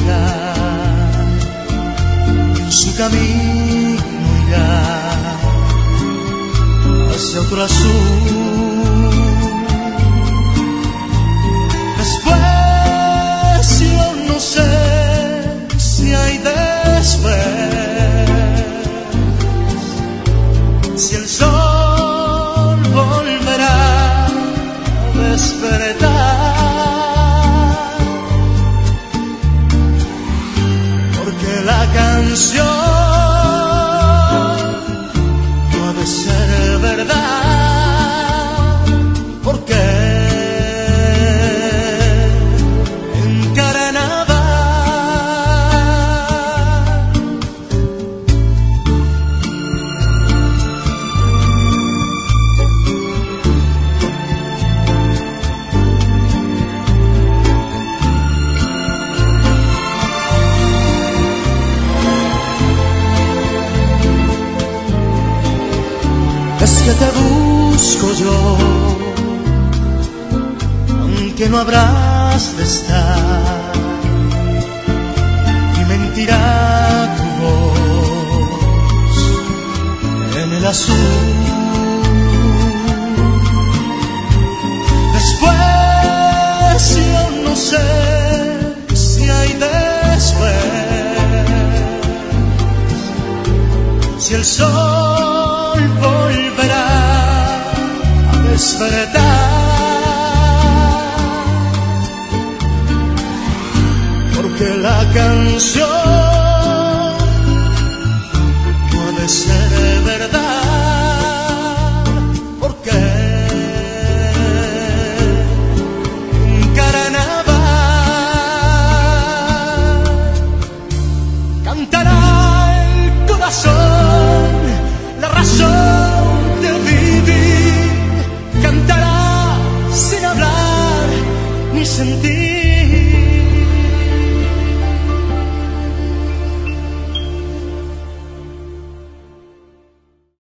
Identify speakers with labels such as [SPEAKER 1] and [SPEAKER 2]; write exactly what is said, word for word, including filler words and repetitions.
[SPEAKER 1] irá, su camino irá hacia otro azul. Después yo no sé si hay después, si el sol volverá a despertar, porque la canción no ha de ser verdad, porque en carnaval es que te busco yo, aunque no habrás de estar, y mentirá tu voz en el azul. Después yo no sé si hay después, si el sol volverá a despertar, porque la canción no ha de ser verdad, porque en carnaval cantará el corazón, la razón de vivir, cantará sin hablar ni sentir.